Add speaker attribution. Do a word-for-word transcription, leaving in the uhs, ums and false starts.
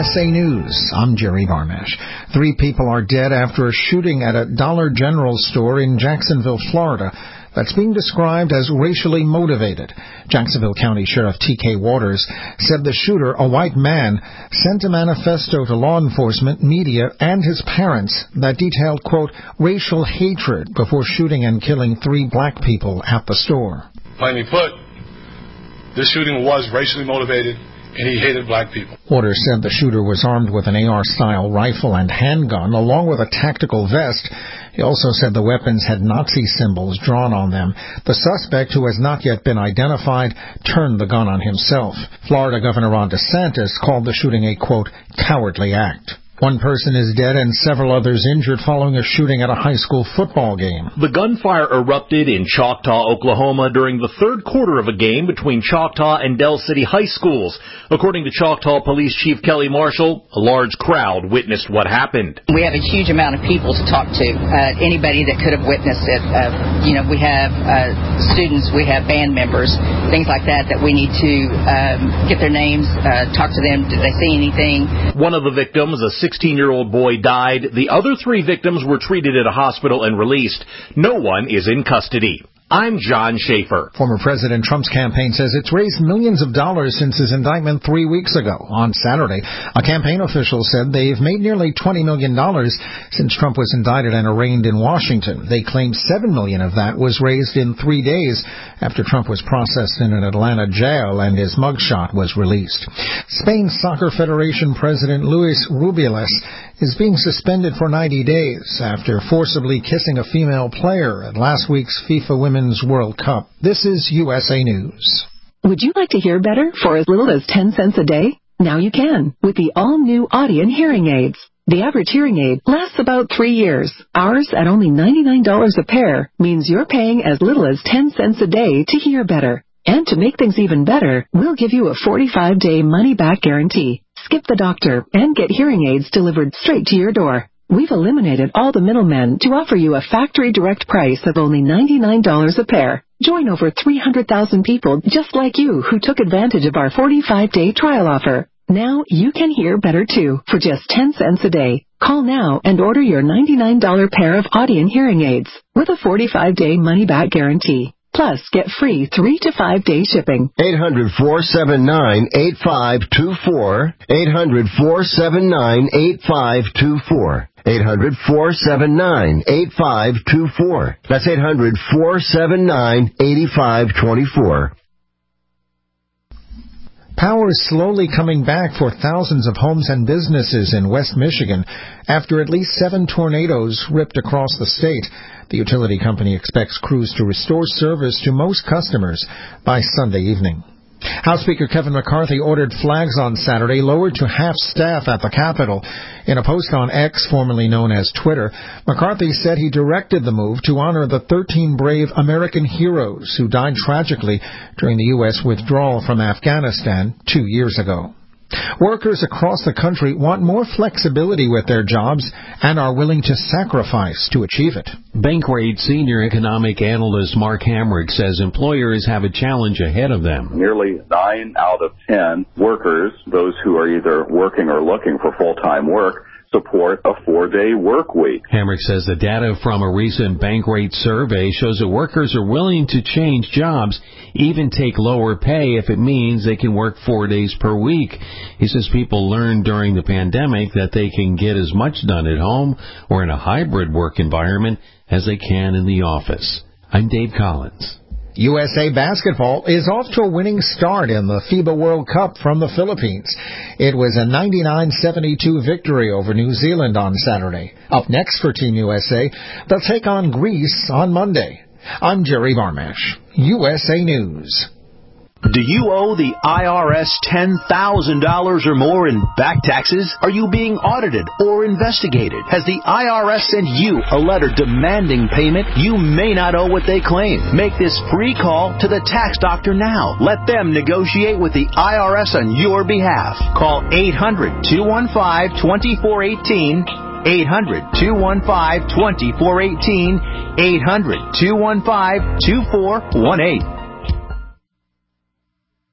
Speaker 1: S A News, I'm Jerry Barmash. Three people are dead after a shooting at a Dollar General store in Jacksonville, Florida, that's being described as racially motivated. Jacksonville County Sheriff T K Waters said the shooter, a white man, sent a manifesto to law enforcement, media, and his parents that detailed, quote, racial hatred before shooting and killing three black people at the store.
Speaker 2: Plainly put, this shooting was racially motivated, and he hated black people.
Speaker 1: Waters said the shooter was armed with an A R-style rifle and handgun, along with a tactical vest. He also said the weapons had Nazi symbols drawn on them. The suspect, who has not yet been identified, turned the gun on himself. Florida Governor Ron DeSantis called the shooting a, quote, cowardly act. One person is dead and several others injured following a shooting at a high school football game.
Speaker 3: The gunfire erupted in Choctaw, Oklahoma during the third quarter of a game between Choctaw and Del City high schools. According to Choctaw Police Chief Kelly Marshall, a large crowd witnessed what happened.
Speaker 4: We have a huge amount of people to talk to, uh, anybody that could have witnessed it. Uh, you know, we have uh, students, we have band members, things like that that we need to um, get their names, uh, talk to them. Did they see anything?
Speaker 3: One of the victims, a sixteen-year-old boy, died. The other three victims were treated at a hospital and released. No one is in custody. I'm John Schaefer.
Speaker 1: Former President Trump's campaign says it's raised millions of dollars since his indictment three weeks ago. On Saturday, a campaign official said they've made nearly twenty million dollars since Trump was indicted and arraigned in Washington. They claim seven million dollars of that was raised in three days after Trump was processed in an Atlanta jail and his mugshot was released. Spain's Soccer Federation President Luis Rubiales is being suspended for ninety days after forcibly kissing a female player at last week's FIFA Women's World Cup. This is U S A News.
Speaker 5: Would you like to hear better for as little as ten cents a day? Now you can with the all-new Audien hearing aids. The average hearing aid lasts about three years. Ours, at only ninety-nine dollars a pair, means you're paying as little as ten cents a day to hear better. And to make things even better, we'll give you a forty-five day money-back guarantee. Skip the doctor and get hearing aids delivered straight to your door. We've eliminated all the middlemen to offer you a factory direct price of only ninety-nine dollars a pair. Join over three hundred thousand people just like you who took advantage of our forty-five day trial offer. Now you can hear better too for just ten cents a day. Call now and order your ninety-nine dollars pair of Audien hearing aids with a forty-five day money-back guarantee. Plus, get free three to five day shipping.
Speaker 6: eight hundred, four seven nine, eight five two four. eight hundred, four seven nine, eight five two four. eight hundred, four seven nine, eight five two four. That's eight hundred, four seven nine, eight five two four.
Speaker 1: Power is slowly coming back for thousands of homes and businesses in West Michigan after at least seven tornadoes ripped across the state. The utility company expects crews to restore service to most customers by Sunday evening. House Speaker Kevin McCarthy ordered flags on Saturday lowered to half staff at the Capitol. In a post on X, formerly known as Twitter, McCarthy said he directed the move to honor the thirteen brave American heroes who died tragically during the U S withdrawal from Afghanistan two years ago. Workers across the country want more flexibility with their jobs and are willing to sacrifice to achieve it.
Speaker 7: Bankrate senior economic analyst Mark Hamrick says employers have a challenge ahead of them.
Speaker 8: Nearly nine out of ten workers, those who are either working or looking for full-time work, support a four-day work week.
Speaker 7: Hamrick says the data from a recent Bankrate survey shows that workers are willing to change jobs, even take lower pay if it means they can work four days per week. He says people learned during the pandemic that they can get as much done at home or in a hybrid work environment as they can in the office. I'm Dave Collins.
Speaker 1: U S A Basketball is off to a winning start in the FIBA World Cup from the Philippines. It was a ninety-nine seventy-two victory over New Zealand on Saturday. Up next for Team U S A, they'll take on Greece on Monday. I'm Jerry Barmash, U S A News.
Speaker 9: Do you owe the I R S ten thousand dollars or more in back taxes? Are you being audited or investigated? Has the I R S sent you a letter demanding payment? You may not owe what they claim. Make this free call to the tax doctor now. Let them negotiate with the I R S on your behalf. Call eight hundred, two one five, two four one eight. eight hundred, two one five, two four one eight. eight hundred, two one five, two four one eight.